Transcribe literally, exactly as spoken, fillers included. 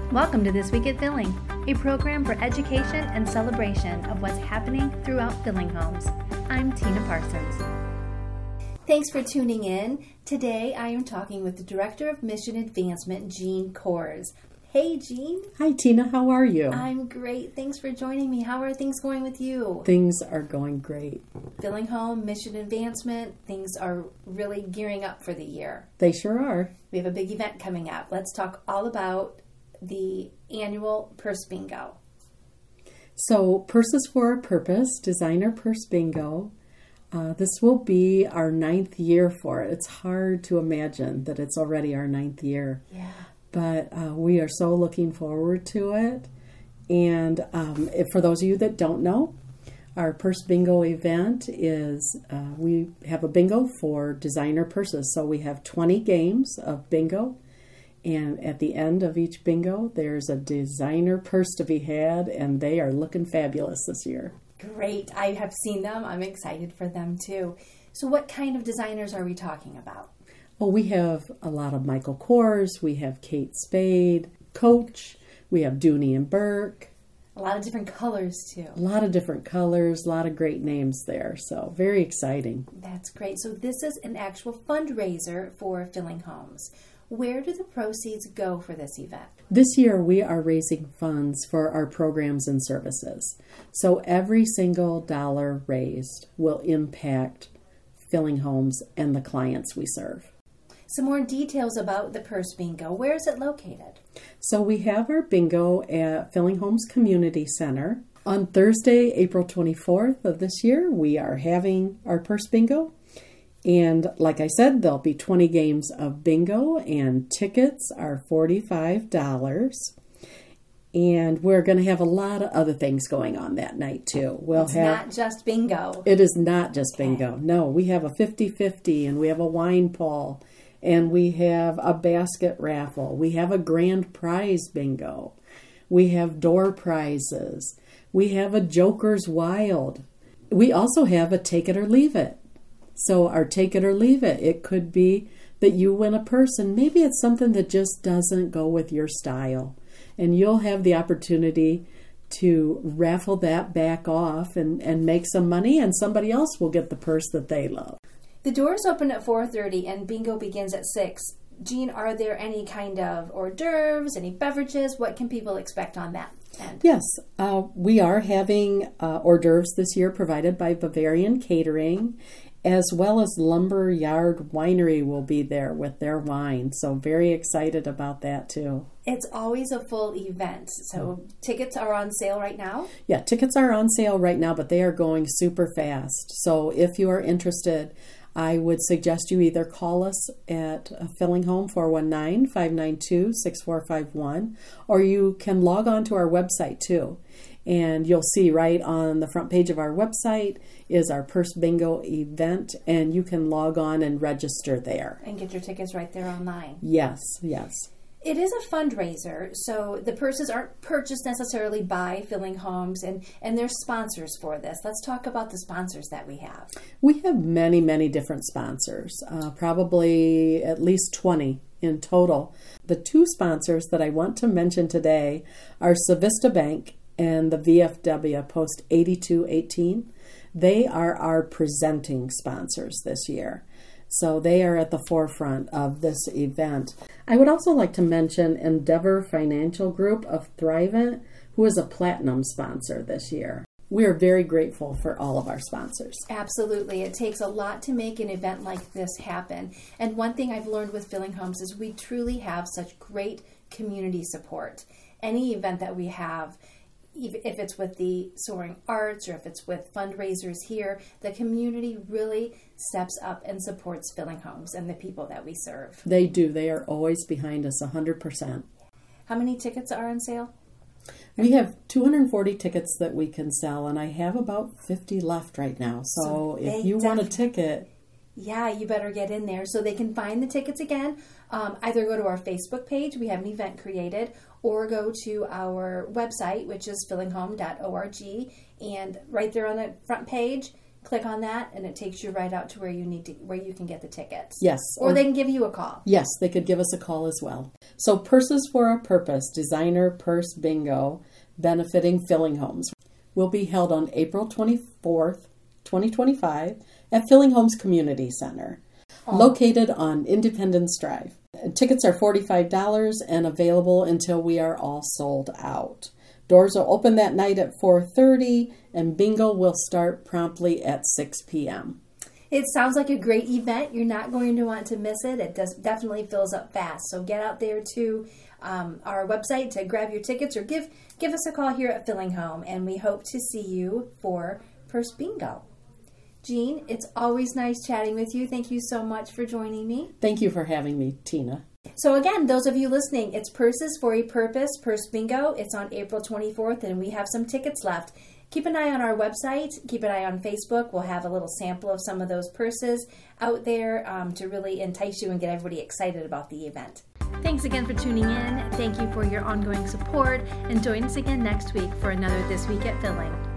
Welcome to This Week at Filling, a program for education and celebration of what's happening throughout filling homes. I'm Tina Parsons. Thanks for tuning in. Today I am talking with the Director of Mission Advancement, Jean Kors. Hey, Jean. Hi, Tina. How are you? I'm great. Thanks for joining me. How are things going with you? Things are going great. Filling home, mission advancement, things are really gearing up for the year. They sure are. We have a big event coming up. Let's talk all about the annual Purse Bingo. So, Purses for a Purpose, Designer Purse Bingo. Uh, this will be our ninth year for it. It's hard to imagine that it's already our ninth year. Yeah. But uh, we are so looking forward to it. And um, if, for those of you that don't know, our Purse Bingo event is, uh, we have a bingo for designer purses. So we have twenty games of bingo. And at the end of each bingo, there's a designer purse to be had, and they are looking fabulous this year. Great. I have seen them. I'm excited for them too. So what kind of designers are we talking about? Well, we have a lot of Michael Kors, we have Kate Spade, Coach, we have Dooney and Burke. A lot of different colors too. A lot of different colors, a lot of great names there. So very exciting. That's great. So this is an actual fundraiser for Filling Homes. Where do the proceeds go for this event? This year we are raising funds for our programs and services. So every single dollar raised will impact Filling Homes and the clients we serve. Some more details about the Purse Bingo. Where is it located? So we have our bingo at Filling Homes Community Center. On Thursday, April twenty-fourth of this year, we are having our Purse Bingo. And like I said, there'll be twenty games of bingo, and tickets are forty-five dollars. And we're going to have a lot of other things going on that night, too. We'll it's have, not just bingo. It is not just okay. bingo. No, we have a fifty-fifty, and we have a wine pull, and we have a basket raffle. We have a grand prize bingo. We have door prizes. We have a Joker's Wild. We also have a Take It or Leave It. So our Take It or Leave It, it could be that you win a purse and maybe it's something that just doesn't go with your style. And you'll have the opportunity to raffle that back off and, and make some money, and somebody else will get the purse that they love. The doors open at four thirty and bingo begins at six. Jean, are there any kind of hors d'oeuvres, any beverages? What can people expect on that end? Yes, uh, we are having uh, hors d'oeuvres this year provided by Bavarian Catering, as well as Lumber Yard Winery will be there with their wine. So very excited about that too. It's always a full event. So mm. tickets are on sale right now? Yeah, tickets are on sale right now, but they are going super fast. So if you are interested, I would suggest you either call us at Filling Home four one nine, five nine two, six four five one, or you can log on to our website too. And you'll see right on the front page of our website is our Purse Bingo event, and you can log on and register there. And get your tickets right there online. Yes, yes. It is a fundraiser, so the purses aren't purchased necessarily by Filling Homes, and, and there's sponsors for this. Let's talk about the sponsors that we have. We have many, many different sponsors, uh, probably at least twenty in total. The two sponsors that I want to mention today are Civista Bank and the V F W Post eighty-two eighteen. They are our presenting sponsors this year. So they are at the forefront of this event. I would also like to mention Endeavor Financial Group of Thrivent, who is a platinum sponsor this year. We are very grateful for all of our sponsors. Absolutely. It takes a lot to make an event like this happen. And one thing I've learned with Filling Homes is we truly have such great community support. Any event that we have, if it's with the Soaring Arts or if it's with fundraisers here, the community really steps up and supports Filling Homes and the people that we serve. They do. They are always behind us one hundred percent. How many tickets are on sale? We have two hundred forty tickets that we can sell, and I have about fifty left right now. So, so if you want a ticket... Yeah, you better get in there. So they can find the tickets again. Um, either go to our Facebook page, we have an event created, or go to our website, which is filling home dot org. And right there on the front page, click on that, and it takes you right out to where you need to, where you can get the tickets. Yes. Or, or they can give you a call. Yes, they could give us a call as well. So Purses for a Purpose, Designer Purse Bingo, benefiting Filling Homes, will be held on April twenty-fourth, twenty twenty-five at Filling Homes Community Center, oh. located on Independence Drive. Tickets are forty-five dollars and available until we are all sold out. Doors will open that night at four thirty, and bingo will start promptly at six p.m. It sounds like a great event. You're not going to want to miss it. It does definitely fills up fast. So get out there to um, our website to grab your tickets, or give give us a call here at Filling Home, and we hope to see you for Purse Bingo. Jean, it's always nice chatting with you. Thank you so much for joining me. Thank you for having me, Tina. So again, those of you listening, it's Purses for a Purpose, Purse Bingo. It's on April twenty-fourth, and we have some tickets left. Keep an eye on our website. Keep an eye on Facebook. We'll have a little sample of some of those purses out there um, to really entice you and get everybody excited about the event. Thanks again for tuning in. Thank you for your ongoing support, and join us again next week for another This Week at Filling.